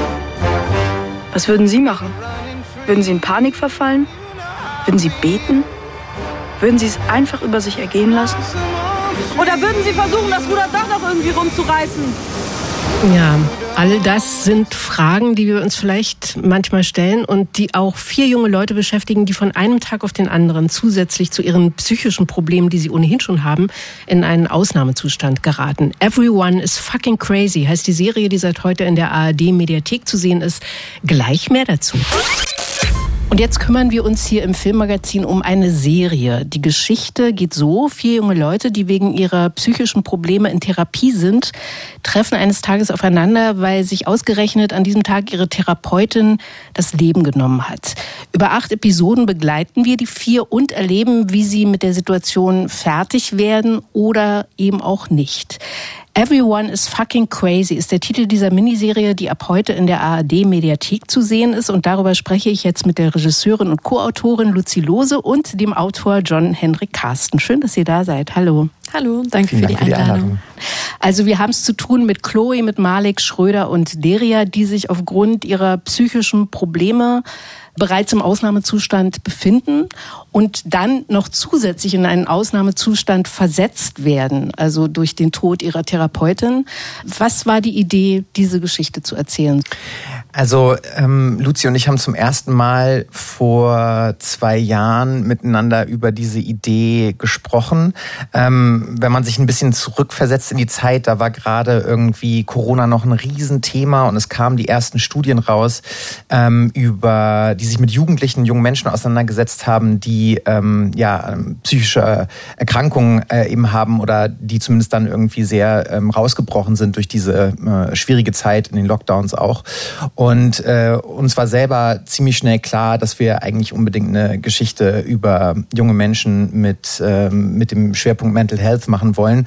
Was würden Sie machen? Würden Sie in Panik verfallen? Würden Sie beten? Würden Sie es einfach über sich ergehen lassen? Oder würden Sie versuchen, das Ruder doch noch irgendwie rumzureißen? Ja, all das sind Fragen, die wir uns vielleicht manchmal stellen und die auch 4 junge Leute beschäftigen, die von einem Tag auf den anderen zusätzlich zu ihren psychischen Problemen, die sie ohnehin schon haben, in einen Ausnahmezustand geraten. Everyone is fucking crazy heißt die Serie, die seit heute in der ARD-Mediathek zu sehen ist. Gleich mehr dazu. Und jetzt kümmern wir uns hier im Filmmagazin um eine Serie. Die Geschichte geht so: 4 junge Leute, die wegen ihrer psychischen Probleme in Therapie sind, treffen eines Tages aufeinander, weil sich ausgerechnet an diesem Tag ihre Therapeutin das Leben genommen hat. Über 8 Episoden begleiten wir die 4 und erleben, wie sie mit der Situation fertig werden oder eben auch nicht. Everyone is fucking crazy ist der Titel dieser Miniserie, die ab heute in der ARD-Mediathek zu sehen ist. Und darüber spreche ich jetzt mit der Regisseurin und Co-Autorin Luzi Lose und dem Autor John Henrik Karsten. Schön, dass ihr da seid. Hallo. Hallo, danke für die Einladung. Also wir haben es zu tun mit Chloe, mit Malik, Schröder und Deria, die sich aufgrund ihrer psychischen Probleme bereits im Ausnahmezustand befinden und dann noch zusätzlich in einen Ausnahmezustand versetzt werden, also durch den Tod ihrer Therapeutin. Was war die Idee, diese Geschichte zu erzählen? Also Luzi und ich haben zum ersten Mal vor 2 Jahren miteinander über diese Idee gesprochen. Wenn man sich ein bisschen zurückversetzt in die Zeit, da war gerade irgendwie Corona noch ein Riesenthema und es kamen die ersten Studien raus, die sich mit Jugendlichen, jungen Menschen auseinandergesetzt haben, die psychische Erkrankungen eben haben oder die zumindest dann irgendwie sehr rausgebrochen sind durch diese schwierige Zeit in den Lockdowns auch. Und uns war selber ziemlich schnell klar, dass wir eigentlich unbedingt eine Geschichte über junge Menschen mit dem Schwerpunkt Mental Health machen wollen.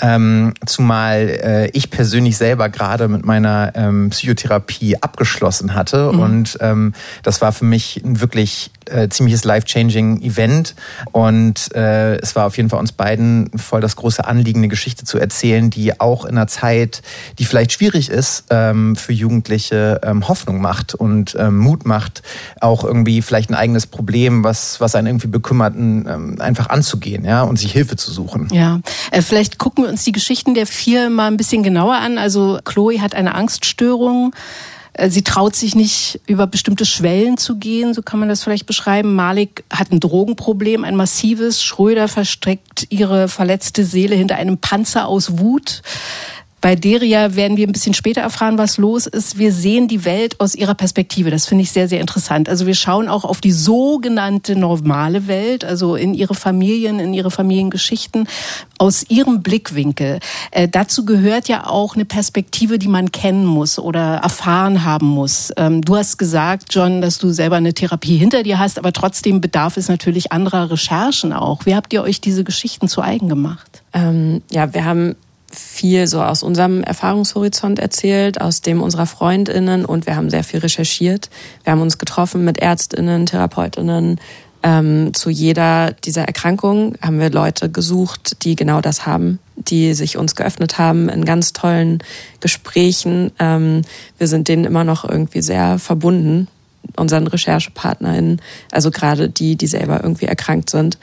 Zumal ich persönlich selber gerade mit meiner Psychotherapie abgeschlossen hatte. Und das war für mich ein wirklich ziemliches life-changing Event. Und es war auf jeden Fall uns beiden voll das große Anliegen, eine Geschichte zu erzählen, die auch in einer Zeit, die vielleicht schwierig ist, für Jugendliche Hoffnung macht und Mut macht, auch irgendwie vielleicht ein eigenes Problem, was einen irgendwie bekümmert, einfach anzugehen, ja, und sich Hilfe zu suchen. Ja, vielleicht gucken wir uns die Geschichten der 4 mal ein bisschen genauer an. Also Chloe hat eine Angststörung. Sie traut sich nicht, über bestimmte Schwellen zu gehen, so kann man das vielleicht beschreiben. Malik hat ein Drogenproblem, ein massives. Schröder versteckt ihre verletzte Seele hinter einem Panzer aus Wut. Bei Deria werden wir ein bisschen später erfahren, was los ist. Wir sehen die Welt aus ihrer Perspektive. Das finde ich sehr, sehr interessant. Also wir schauen auch auf die sogenannte normale Welt, also in ihre Familien, in ihre Familiengeschichten, aus ihrem Blickwinkel. Dazu gehört ja auch eine Perspektive, die man kennen muss oder erfahren haben muss. Du hast gesagt, John, dass du selber eine Therapie hinter dir hast, aber trotzdem bedarf es natürlich anderer Recherchen auch. Wie habt ihr euch diese Geschichten zu eigen gemacht? Wir haben viel so aus unserem Erfahrungshorizont erzählt, aus dem unserer FreundInnen, und wir haben sehr viel recherchiert. Wir haben uns getroffen mit ÄrztInnen, TherapeutInnen. Zu jeder dieser Erkrankungen haben wir Leute gesucht, die genau das haben, die sich uns geöffnet haben in ganz tollen Gesprächen. Wir sind denen immer noch irgendwie sehr verbunden, unseren RecherchepartnerInnen, also gerade die selber irgendwie erkrankt sind.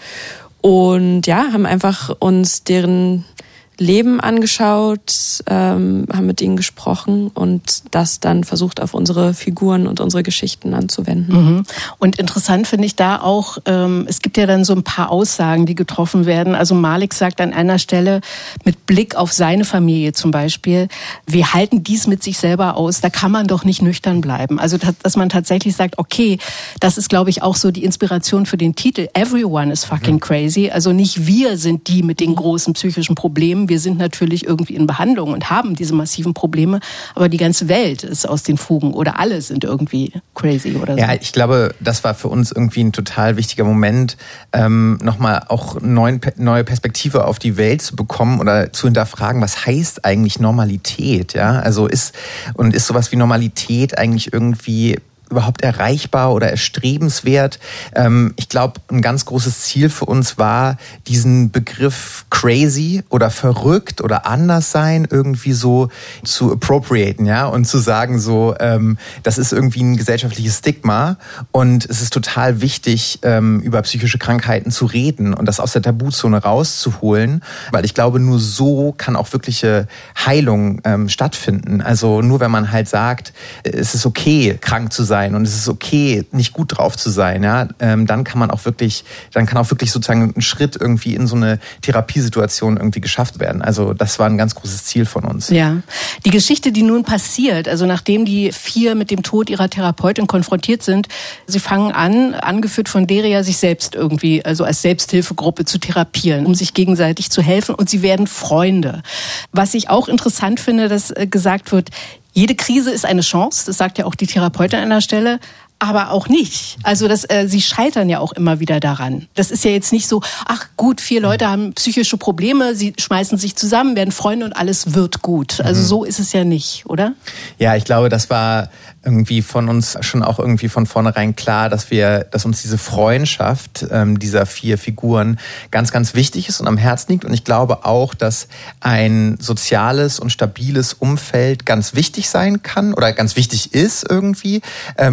Und ja, haben einfach uns deren Leben angeschaut, haben mit ihnen gesprochen und das dann versucht, auf unsere Figuren und unsere Geschichten anzuwenden. Mhm. Und interessant finde ich da auch, es gibt ja dann so ein paar Aussagen, die getroffen werden. Also Malik sagt an einer Stelle mit Blick auf seine Familie zum Beispiel, wir halten dies mit sich selber aus, da kann man doch nicht nüchtern bleiben. Also dass man tatsächlich sagt, okay, das ist, glaube ich, auch so die Inspiration für den Titel, Everyone is fucking crazy. Also nicht wir sind die mit den großen psychischen Problemen, wir sind natürlich irgendwie in Behandlung und haben diese massiven Probleme, aber die ganze Welt ist aus den Fugen oder alle sind irgendwie crazy oder so. Ja, ich glaube, das war für uns irgendwie ein total wichtiger Moment, nochmal auch neue Perspektive auf die Welt zu bekommen oder zu hinterfragen, was heißt eigentlich Normalität? Ja, also ist sowas wie Normalität eigentlich irgendwie überhaupt erreichbar oder erstrebenswert? Ich glaube, ein ganz großes Ziel für uns war, diesen Begriff crazy oder verrückt oder anders sein irgendwie so zu appropriaten, ja, und zu sagen so, das ist irgendwie ein gesellschaftliches Stigma und es ist total wichtig, über psychische Krankheiten zu reden und das aus der Tabuzone rauszuholen, weil ich glaube, nur so kann auch wirkliche Heilung stattfinden. Also nur wenn man halt sagt, es ist okay, krank zu sein und es ist okay, nicht gut drauf zu sein, ja, dann kann auch wirklich sozusagen ein Schritt irgendwie in so eine Therapiesituation irgendwie geschafft werden. Also das war ein ganz großes Ziel von uns. Ja, die Geschichte, die nun passiert, also nachdem die 4 mit dem Tod ihrer Therapeutin konfrontiert sind, sie fangen an, angeführt von Deria, sich selbst irgendwie, also als Selbsthilfegruppe zu therapieren, um sich gegenseitig zu helfen, und sie werden Freunde. Was ich auch interessant finde, dass gesagt wird, jede Krise ist eine Chance, das sagt ja auch die Therapeutin an der Stelle, aber auch nicht. Also sie scheitern ja auch immer wieder daran. Das ist ja jetzt nicht so, ach gut, 4 Leute haben psychische Probleme, sie schmeißen sich zusammen, werden Freunde und alles wird gut. Also so ist es ja nicht, oder? Ja, ich glaube, das war irgendwie von uns schon auch irgendwie von vornherein klar, dass uns diese Freundschaft dieser 4 Figuren ganz, ganz wichtig ist und am Herzen liegt. Und ich glaube auch, dass ein soziales und stabiles Umfeld ganz wichtig sein kann oder ganz wichtig ist irgendwie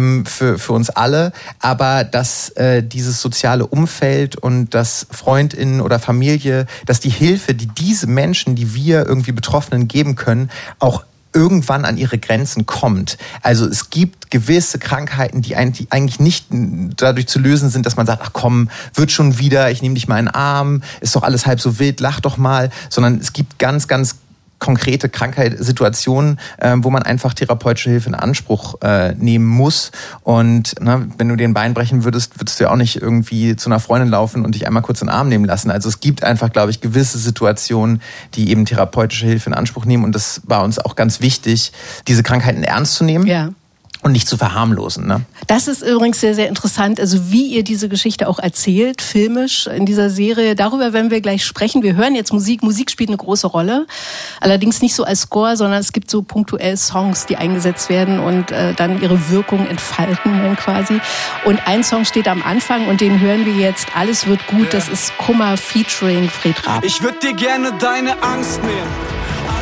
für uns alle. Aber dass dieses soziale Umfeld und das FreundInnen oder Familie, dass die Hilfe, die diese Menschen, die wir irgendwie Betroffenen geben können, auch irgendwann an ihre Grenzen kommt. Also es gibt gewisse Krankheiten, die eigentlich nicht dadurch zu lösen sind, dass man sagt, ach komm, wird schon wieder, ich nehme dich mal in den Arm, ist doch alles halb so wild, lach doch mal, sondern es gibt ganz, ganz konkrete Krankheitssituationen, wo man einfach therapeutische Hilfe in Anspruch nehmen muss. Und wenn du dir ein Bein brechen würdest du ja auch nicht irgendwie zu einer Freundin laufen und dich einmal kurz in den Arm nehmen lassen. Also es gibt einfach, glaube ich, gewisse Situationen, die eben therapeutische Hilfe in Anspruch nehmen. Und das war uns auch ganz wichtig, diese Krankheiten ernst zu nehmen. Ja. und nicht zu verharmlosen. Ne? Das ist übrigens sehr, sehr interessant, also wie ihr diese Geschichte auch erzählt, filmisch in dieser Serie. Darüber werden wir gleich sprechen. Wir hören jetzt Musik. Musik spielt eine große Rolle. Allerdings nicht so als Score, sondern es gibt so punktuell Songs, die eingesetzt werden und dann ihre Wirkung entfalten dann quasi. Und ein Song steht am Anfang und den hören wir jetzt. Alles wird gut. Das ist Kummer featuring Fred Rabe. Ich würde dir gerne deine Angst nehmen.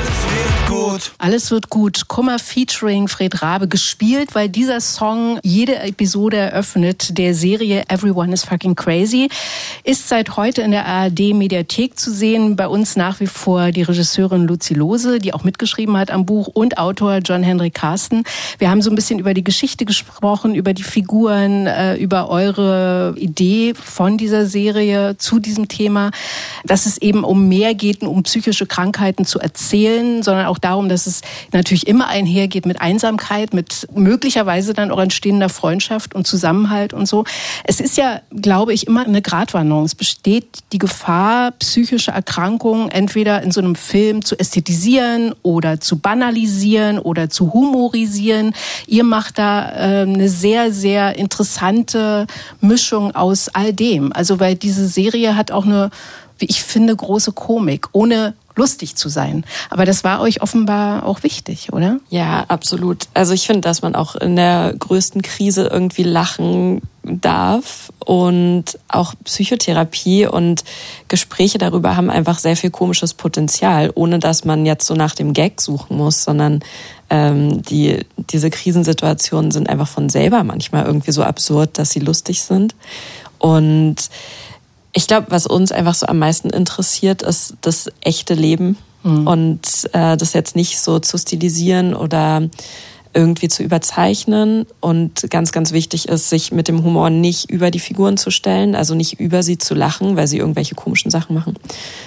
Alles wird gut. Kummer featuring Fred Rabe, gespielt, weil dieser Song jede Episode eröffnet der Serie Everyone is Fucking Crazy. Ist seit heute in der ARD-Mediathek zu sehen. Bei uns nach wie vor die Regisseurin Luzi Lose, die auch mitgeschrieben hat am Buch, und Autor John Henrik Karsten. Wir haben so ein bisschen über die Geschichte gesprochen, über die Figuren, über eure Idee von dieser Serie zu diesem Thema, dass es eben um mehr geht, um psychische Krankheiten zu erzählen, sondern auch darum, dass es natürlich immer einhergeht mit Einsamkeit, mit möglicherweise dann auch entstehender Freundschaft und Zusammenhalt und so. Es ist ja, glaube ich, immer eine Gratwanderung. Es besteht die Gefahr, psychische Erkrankungen entweder in so einem Film zu ästhetisieren oder zu banalisieren oder zu humorisieren. Ihr macht da eine sehr, sehr interessante Mischung aus all dem. Also weil diese Serie hat auch eine, wie ich finde, große Komik, ohne lustig zu sein. Aber das war euch offenbar auch wichtig, oder? Ja, absolut. Also ich finde, dass man auch in der größten Krise irgendwie lachen darf, und auch Psychotherapie und Gespräche darüber haben einfach sehr viel komisches Potenzial, ohne dass man jetzt so nach dem Gag suchen muss, sondern diese Krisensituationen sind einfach von selber manchmal irgendwie so absurd, dass sie lustig sind. Und ich glaube, was uns einfach so am meisten interessiert, ist das echte Leben und das jetzt nicht so zu stilisieren oder irgendwie zu überzeichnen. Und ganz, ganz wichtig ist, sich mit dem Humor nicht über die Figuren zu stellen, also nicht über sie zu lachen, weil sie irgendwelche komischen Sachen machen.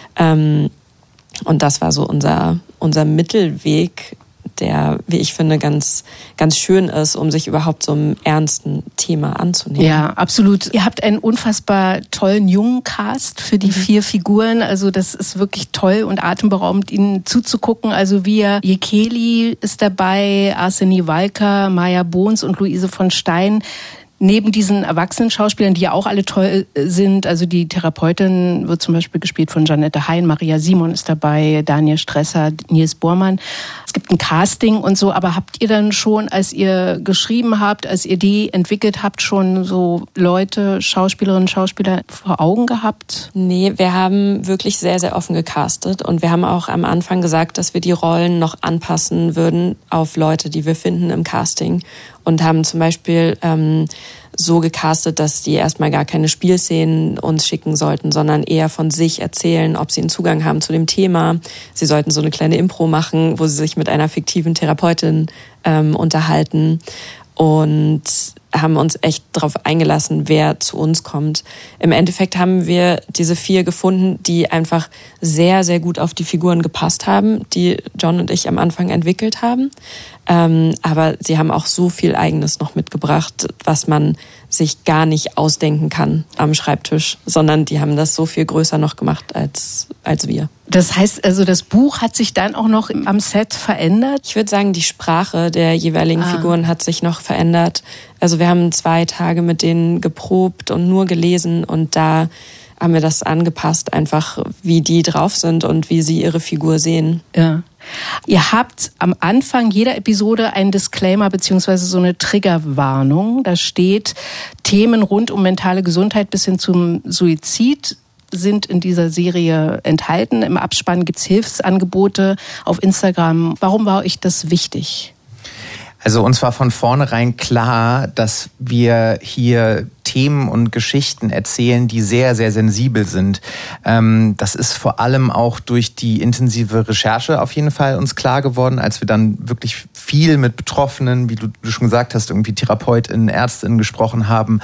Und das war so unser Mittelweg, der, wie ich finde, ganz, ganz schön ist, um sich überhaupt so einem ernsten Thema anzunehmen. Ja, absolut. Ihr habt einen unfassbar tollen jungen Cast für die 4 Figuren. Also das ist wirklich toll und atemberaubend, ihnen zuzugucken. Also Via Jekeli ist dabei, Arseni Walker, Maya Bohns und Luise von Stein. Neben diesen erwachsenen Schauspielern, die ja auch alle toll sind, also die Therapeutin wird zum Beispiel gespielt von Janette Hein, Maria Simon ist dabei, Daniel Stresser, Nils Bormann. Es gibt ein Casting und so, aber habt ihr dann schon, als ihr geschrieben habt, als ihr die entwickelt habt, schon so Leute, Schauspielerinnen, Schauspieler vor Augen gehabt? Nee, wir haben wirklich sehr, sehr offen gecastet und wir haben auch am Anfang gesagt, dass wir die Rollen noch anpassen würden auf Leute, die wir finden im Casting. Und haben zum Beispiel so gecastet, dass die erstmal gar keine Spielszenen uns schicken sollten, sondern eher von sich erzählen, ob sie einen Zugang haben zu dem Thema. Sie sollten so eine kleine Impro machen, wo sie sich mit einer fiktiven Therapeutin unterhalten. Und haben uns echt darauf eingelassen, wer zu uns kommt. Im Endeffekt haben wir diese 4 gefunden, die einfach sehr, sehr gut auf die Figuren gepasst haben, die John und ich am Anfang entwickelt haben. Aber sie haben auch so viel Eigenes noch mitgebracht, was man sich gar nicht ausdenken kann am Schreibtisch, sondern die haben das so viel größer noch gemacht als wir. Das heißt also, das Buch hat sich dann auch noch am Set verändert? Ich würde sagen, die Sprache der jeweiligen Figuren hat sich noch verändert. Also wir haben 2 Tage mit denen geprobt und nur gelesen und da haben wir das angepasst, einfach wie die drauf sind und wie sie ihre Figur sehen. Ja. Ihr habt am Anfang jeder Episode einen Disclaimer bzw. so eine Triggerwarnung. Da steht, Themen rund um mentale Gesundheit bis hin zum Suizid sind in dieser Serie enthalten. Im Abspann gibt's Hilfsangebote auf Instagram. Warum war euch das wichtig? Also uns war von vornherein klar, dass wir hier Themen und Geschichten erzählen, die sehr, sehr sensibel sind. Das ist vor allem auch durch die intensive Recherche auf jeden Fall uns klar geworden, als wir dann wirklich viel mit Betroffenen, wie du schon gesagt hast, irgendwie TherapeutInnen, ÄrztInnen gesprochen haben.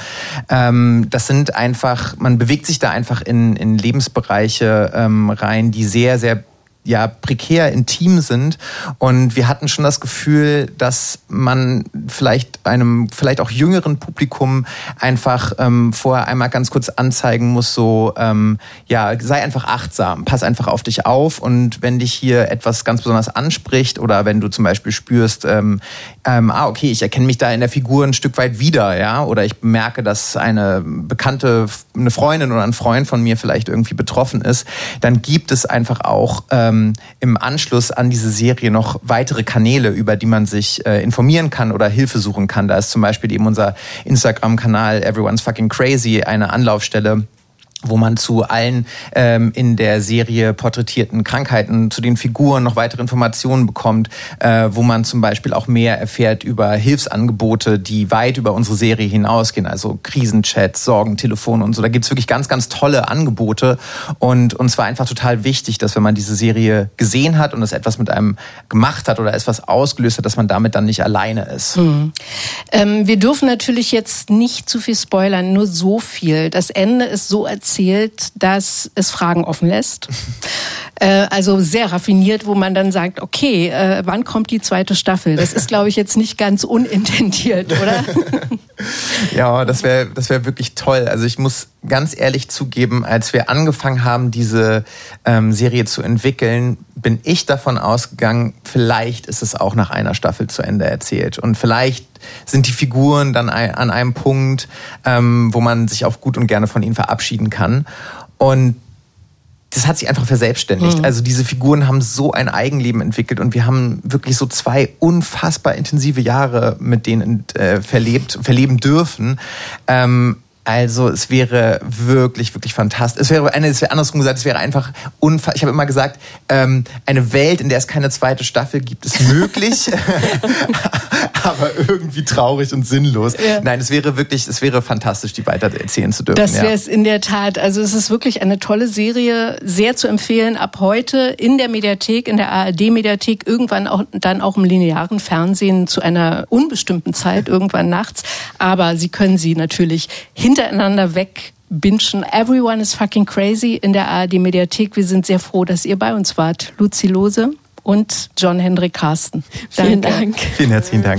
Das sind einfach, man bewegt sich da einfach in Lebensbereiche rein, die sehr, sehr ja prekär intim sind. Und wir hatten schon das Gefühl, dass man vielleicht einem vielleicht auch jüngeren Publikum einfach vorher einmal ganz kurz anzeigen muss, so sei einfach achtsam, pass einfach auf dich auf, und wenn dich hier etwas ganz besonders anspricht oder wenn du zum Beispiel spürst, okay, ich erkenne mich da in der Figur ein Stück weit wieder, ja, oder ich merke, dass eine Freundin oder ein Freund von mir vielleicht irgendwie betroffen ist, dann gibt es einfach auch im Anschluss an diese Serie noch weitere Kanäle, über die man sich informieren kann oder Hilfe suchen kann. Da ist zum Beispiel eben unser Instagram-Kanal Everyone's Fucking Crazy eine Anlaufstelle, wo man zu allen in der Serie porträtierten Krankheiten, zu den Figuren noch weitere Informationen bekommt, wo man zum Beispiel auch mehr erfährt über Hilfsangebote, die weit über unsere Serie hinausgehen, also Krisenchats, Sorgentelefone und so. Da gibt's wirklich ganz, ganz tolle Angebote, und uns war einfach total wichtig, dass wenn man diese Serie gesehen hat und es etwas mit einem gemacht hat oder etwas ausgelöst hat, dass man damit dann nicht alleine ist. Wir dürfen natürlich jetzt nicht zu viel spoilern, nur so viel. Das Ende ist so erzählt, dass es Fragen offen lässt. Also sehr raffiniert, wo man dann sagt, okay, wann kommt die zweite Staffel? Das ist, glaube ich, jetzt nicht ganz unintendiert, oder? Ja, das wäre wirklich toll. Also ich muss ganz ehrlich zugeben, als wir angefangen haben, diese Serie zu entwickeln, bin ich davon ausgegangen, vielleicht ist es auch nach einer Staffel zu Ende erzählt. Und vielleicht sind die Figuren dann an einem Punkt, wo man sich auch gut und gerne von ihnen verabschieden kann. Und das hat sich einfach verselbstständigt. Also diese Figuren haben so ein Eigenleben entwickelt, und wir haben wirklich so 2 unfassbar intensive Jahre mit denen verleben dürfen. Also es wäre wirklich, wirklich fantastisch. Es wäre andersrum gesagt, es wäre einfach ich habe immer gesagt, eine Welt, in der es keine zweite Staffel gibt, ist möglich, aber irgendwie traurig und sinnlos. Ja. Nein, es wäre fantastisch, die weiter erzählen zu dürfen. Das wäre es in der Tat. Also es ist wirklich eine tolle Serie, sehr zu empfehlen, ab heute in der Mediathek, in der ARD-Mediathek, irgendwann dann auch im linearen Fernsehen zu einer unbestimmten Zeit, irgendwann nachts. Aber Sie können sie natürlich hintereinander wegbingen. Everyone is Fucking Crazy in der ARD-Mediathek. Wir sind sehr froh, dass ihr bei uns wart. Luzi Lohse und John Hendrik Carsten. Vielen Dank. Vielen herzlichen Dank.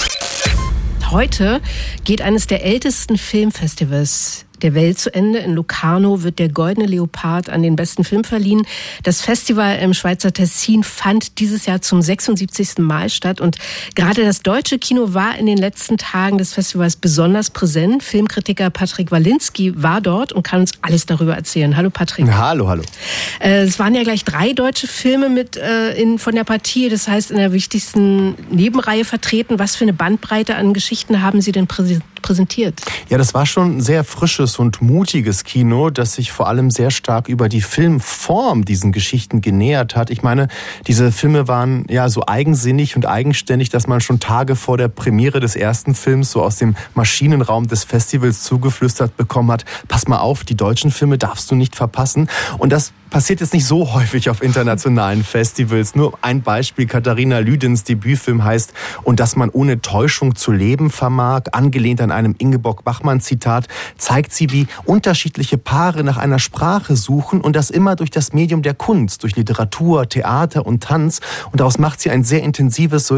Heute geht eines der ältesten Filmfestivals der Welt zu Ende. In Locarno wird der Goldene Leopard an den besten Film verliehen. Das Festival im Schweizer Tessin fand dieses Jahr zum 76. Mal statt. Und gerade das deutsche Kino war in den letzten Tagen des Festivals besonders präsent. Filmkritiker Patrick Walinski war dort und kann uns alles darüber erzählen. Hallo Patrick. Hallo. Es waren ja gleich 3 deutsche Filme mit von der Partie, das heißt in der wichtigsten Nebenreihe vertreten. Was für eine Bandbreite an Geschichten haben Sie denn präsentiert? Ja, das war schon ein sehr frisches und mutiges Kino, das sich vor allem sehr stark über die Filmform diesen Geschichten genähert hat. Ich meine, diese Filme waren ja so eigensinnig und eigenständig, dass man schon Tage vor der Premiere des ersten Films so aus dem Maschinenraum des Festivals zugeflüstert bekommen hat, pass mal auf, die deutschen Filme darfst du nicht verpassen. Und das passiert jetzt nicht so häufig auf internationalen Festivals. Nur ein Beispiel, Katharina Lüdens Debütfilm heißt "Und dass man ohne Täuschung zu leben vermag", angelehnt an einem Ingeborg-Bachmann-Zitat, zeigt sie, wie unterschiedliche Paare nach einer Sprache suchen, und das immer durch das Medium der Kunst, durch Literatur, Theater und Tanz. Und daraus macht sie ein sehr intensives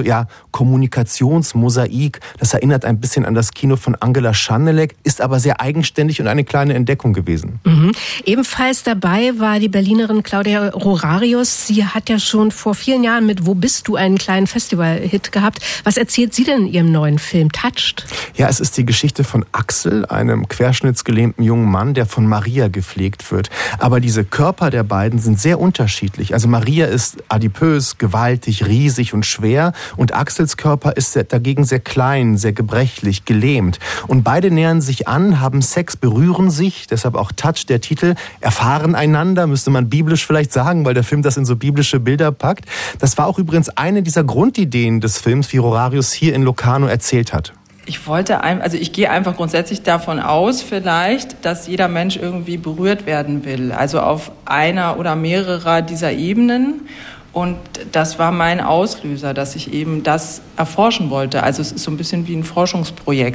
Kommunikationsmosaik. Das erinnert ein bisschen an das Kino von Angela Schanelek, ist aber sehr eigenständig und eine kleine Entdeckung gewesen. Ebenfalls dabei war die Berlinerin Claudia Rorarius. Sie hat ja schon vor vielen Jahren mit "Wo bist du?" einen kleinen Festival-Hit gehabt. Was erzählt sie denn in ihrem neuen Film Touched? Ja, es ist die Geschichte von Axel, einem querschnittsgelähmten jungen Mann, der von Maria gepflegt wird. Aber diese Körper der beiden sind sehr unterschiedlich. Also Maria ist adipös, gewaltig, riesig und schwer, und Axels Körper ist dagegen sehr klein, sehr gebrechlich, gelähmt. Und beide nähern sich an, haben Sex, berühren sich, deshalb auch Touch, der Titel, erfahren einander, müsste man biblisch vielleicht sagen, weil der Film das in so biblische Bilder packt. Das war auch übrigens eine dieser Grundideen des Films, wie Rorarius hier in Locarno erzählt hat. Ich gehe einfach grundsätzlich davon aus, vielleicht, dass jeder Mensch irgendwie berührt werden will. Also auf einer oder mehrerer dieser Ebenen. Und das war mein Auslöser, dass ich eben das erforschen wollte. Also es ist so ein bisschen wie ein Forschungsprojekt.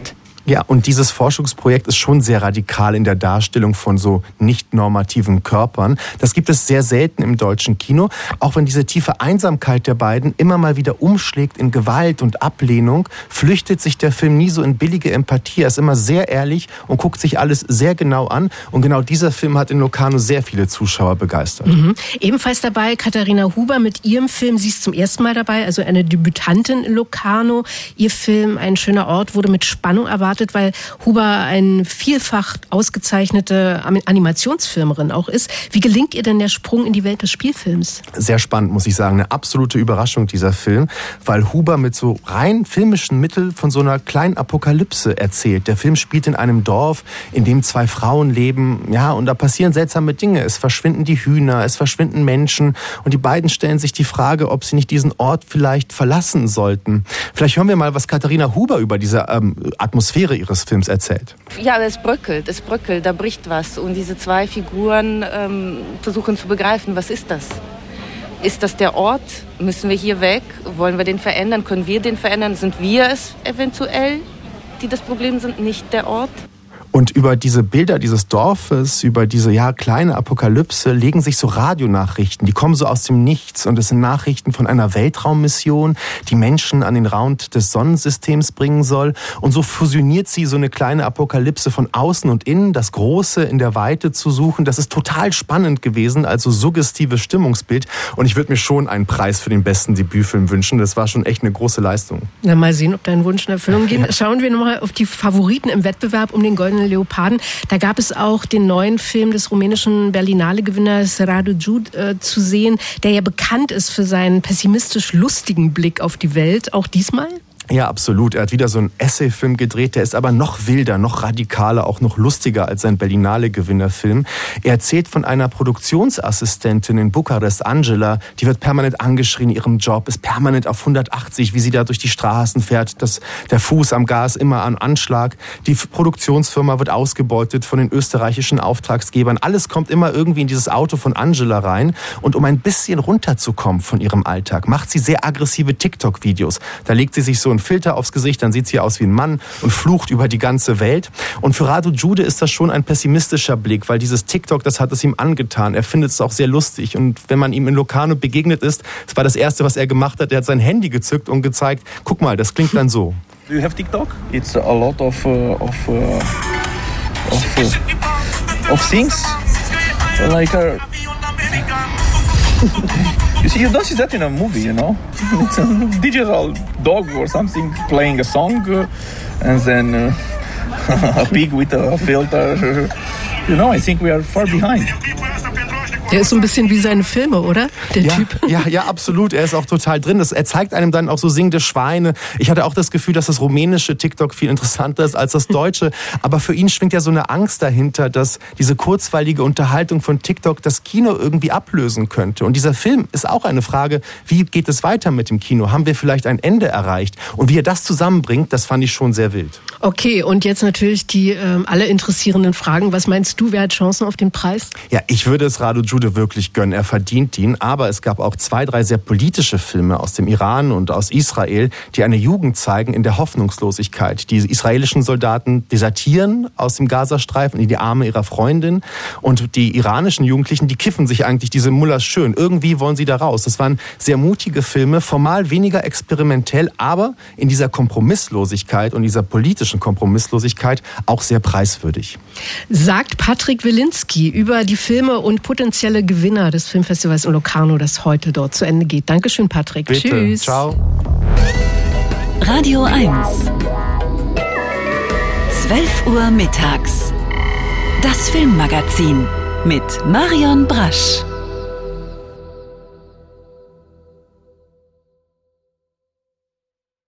Ja, und dieses Forschungsprojekt ist schon sehr radikal in der Darstellung von so nicht normativen Körpern. Das gibt es sehr selten im deutschen Kino, auch wenn diese tiefe Einsamkeit der beiden immer mal wieder umschlägt in Gewalt und Ablehnung, flüchtet sich der Film nie so in billige Empathie. Er ist immer sehr ehrlich und guckt sich alles sehr genau an. Und genau dieser Film hat in Locarno sehr viele Zuschauer begeistert. Mhm. Ebenfalls dabei Katharina Huber mit ihrem Film. Sie ist zum ersten Mal dabei, also eine Debütantin in Locarno. Ihr Film Ein schöner Ort wurde mit Spannung erwartet, weil Huber eine vielfach ausgezeichnete Animationsfilmerin auch ist. Wie gelingt ihr denn der Sprung in die Welt des Spielfilms? Sehr spannend, muss ich sagen. Eine absolute Überraschung, dieser Film, weil Huber mit so rein filmischen Mitteln von so einer kleinen Apokalypse erzählt. Der Film spielt in einem Dorf, in dem 2 Frauen leben. Ja, und da passieren seltsame Dinge. Es verschwinden die Hühner, es verschwinden Menschen. Und die beiden stellen sich die Frage, ob sie nicht diesen Ort vielleicht verlassen sollten. Vielleicht hören wir mal, was Katharina Huber über diese Atmosphäre ihres Films erzählt. Ja, es bröckelt, da bricht was. Und diese 2 Figuren versuchen zu begreifen, was ist das? Ist das der Ort? Müssen wir hier weg? Wollen wir den verändern? Können wir den verändern? Sind wir es eventuell, die das Problem sind, nicht der Ort? Und über diese Bilder dieses Dorfes, über diese kleine Apokalypse legen sich so Radionachrichten. Die kommen so aus dem Nichts und es sind Nachrichten von einer Weltraummission, die Menschen an den Rand des Sonnensystems bringen soll. Und so fusioniert sie so eine kleine Apokalypse von außen und innen, das Große in der Weite zu suchen. Das ist total spannend gewesen, also suggestives Stimmungsbild. Und ich würde mir schon einen Preis für den besten Debütfilm wünschen. Das war schon echt eine große Leistung. Na, mal sehen, ob dein Wunsch in Erfüllung geht. Schauen wir nochmal auf die Favoriten im Wettbewerb um den Goldenen Leoparden. Da gab es auch den neuen Film des rumänischen Berlinale-Gewinners Radu Jude zu sehen, der ja bekannt ist für seinen pessimistisch lustigen Blick auf die Welt. Auch diesmal? Ja, absolut. Er hat wieder so einen Essay-Film gedreht, der ist aber noch wilder, noch radikaler, auch noch lustiger als sein Berlinale-Gewinnerfilm. Er erzählt von einer Produktionsassistentin in Bukarest, Angela, die wird permanent angeschrien in ihrem Job, ist permanent auf 180, wie sie da durch die Straßen fährt, der Fuß am Gas immer an Anschlag. Die Produktionsfirma wird ausgebeutet von den österreichischen Auftragsgebern. Alles kommt immer irgendwie in dieses Auto von Angela rein. Und um ein bisschen runterzukommen von ihrem Alltag, macht sie sehr aggressive TikTok-Videos. Da legt sie sich so einen Filter aufs Gesicht, dann sieht sie aus wie ein Mann und flucht über die ganze Welt. Und für Radu Jude ist das schon ein pessimistischer Blick, weil dieses TikTok, das hat es ihm angetan. Er findet es auch sehr lustig. Und wenn man ihm in Locarno begegnet ist, das war das Erste, was er gemacht hat, er hat sein Handy gezückt und gezeigt, guck mal, das klingt dann so. Do you have TikTok? It's a lot of things like you see, you don't see that in a movie, you know. It's a digital dog or something playing a song, and then a pig with a filter. You know, I think we are far behind. Der ist so ein bisschen wie seine Filme, oder? Der Typ. Ja, absolut. Er ist auch total drin. Er zeigt einem dann auch so singende Schweine. Ich hatte auch das Gefühl, dass das rumänische TikTok viel interessanter ist als das deutsche. Aber für ihn schwingt ja so eine Angst dahinter, dass diese kurzweilige Unterhaltung von TikTok das Kino irgendwie ablösen könnte. Und dieser Film ist auch eine Frage, wie geht es weiter mit dem Kino? Haben wir vielleicht ein Ende erreicht? Und wie er das zusammenbringt, das fand ich schon sehr wild. Okay, und jetzt natürlich die alle interessierenden Fragen. Was meinst du, wer hat Chancen auf den Preis? Ja, ich würde es Radu Jude wirklich gönnen. Er verdient ihn. Aber es gab auch 2, 3 sehr politische Filme aus dem Iran und aus Israel, die eine Jugend zeigen in der Hoffnungslosigkeit. Die israelischen Soldaten desertieren aus dem Gazastreifen in die Arme ihrer Freundin. Und die iranischen Jugendlichen, die kiffen sich eigentlich diese Mullahs schön. Irgendwie wollen sie da raus. Das waren sehr mutige Filme, formal weniger experimentell, aber in dieser Kompromisslosigkeit und dieser politischen Kompromisslosigkeit auch sehr preiswürdig. Sagt Patrick Wilinski über die Filme und potenzielle Gewinner des Filmfestivals in Locarno, das heute dort zu Ende geht. Dankeschön, Patrick. Bitte. Tschüss. Ciao. Radio 1. 12 Uhr mittags. Das Filmmagazin mit Marion Brasch.